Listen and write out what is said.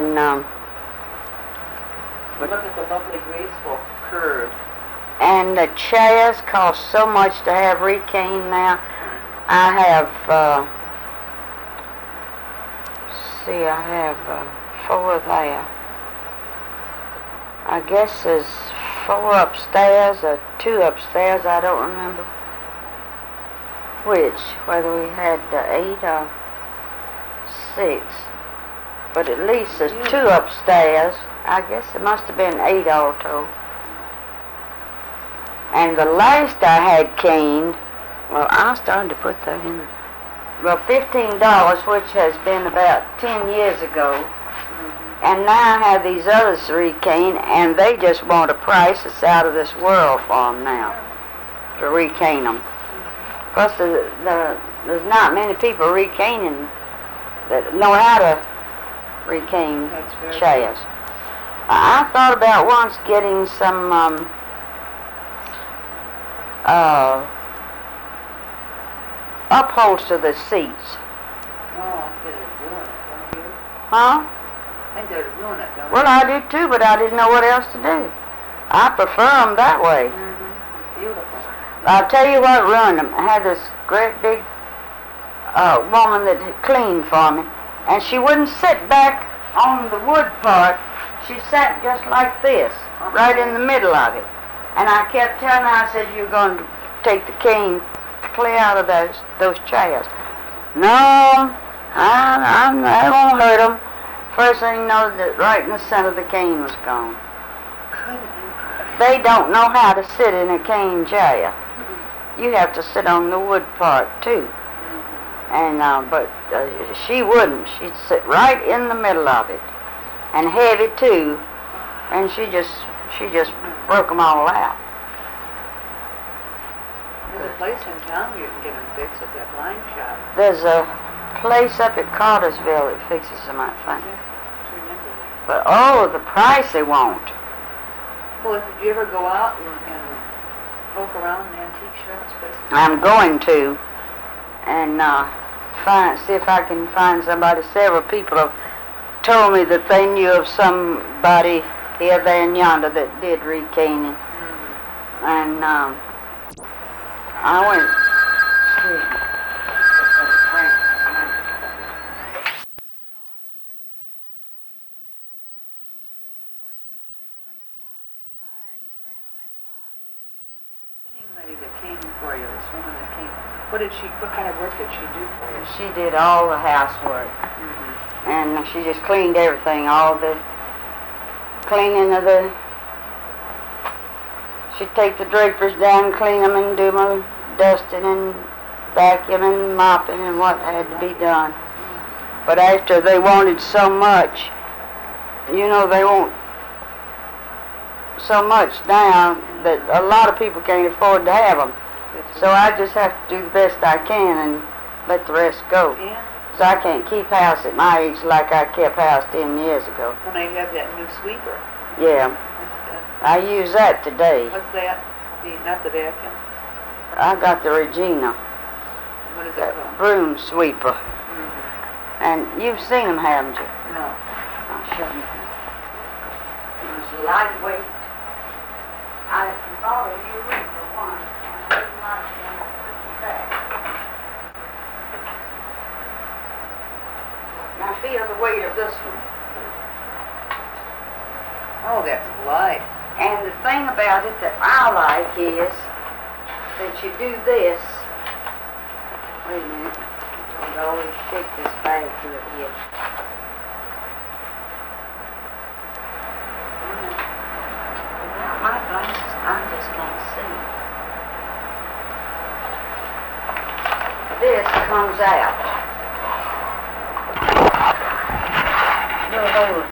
And Look at the lovely, graceful curve. And the chairs cost so much to have recaned now. I have, I have 4 there. I guess there's 4 upstairs or 2 upstairs, I don't remember which, whether we had 8 or 6. But at least there's 2 upstairs. I guess there must have been 8 alto. And the last I had caned, well, I started to put that in. Well, $15, which has been about 10 years ago. And now I have these others recane, and they just want a price that's out of this world for them now, to recane them. Plus, there's not many people recaning that know how to recane chairs. I thought about once getting some upholster the seats. Oh, they'd ruin it, don't you? Huh? I think they'd ruin it, don't you? Well, I do too, but I didn't know what else to do. I prefer them that way. Beautiful. I'll tell you what ruined them. I had this great big woman that cleaned for me, and she wouldn't sit back on the wood part. She sat just like this, right in the middle of it. And I kept telling her, I said, you're going to take the cane clear out of those chairs. No, I won't hurt them. First thing you know, that right in the center of the cane was gone. They don't know how to sit in a cane chair. You have to sit on the wood part too. And but she wouldn't. She'd sit right in the middle of it, and heavy too. And she just broke them all out. There's a place in town where you can get them fixed at that blind shop. There's a place up at Cartersville that fixes them, I think. But the price they want. Well, did you ever go out and poke around in antique shops? I'm going to, and see if I can find somebody. Several people have told me that they knew of somebody here, there, and yonder that did recaning. And I went. Excuse me. What kind of work did she do for you? She did all the housework. And she just cleaned everything, all the cleaning of the... She'd take the drapers down, clean them, and do my dusting and vacuuming and mopping and what had to be done. But after they wanted so much, they want so much now that a lot of people can't afford to have them. So I just have to do the best I can and let the rest go. Yeah. So I can't keep house at my age like I kept house 10 years ago. When I have that new sweeper. Yeah. I use that today. What's that? Not the vacuum? I got the Regina. What is that called? Broom sweeper. And you've seen them, haven't you? No. I'll show you. It's lightweight. I can follow you for one. Now feel the weight of this one. Oh, that's light. And the thing about it that I like is that you do this. Wait a minute. I'll always shake this bag to it here. Without my glasses, I just can't see. This comes out. Little hole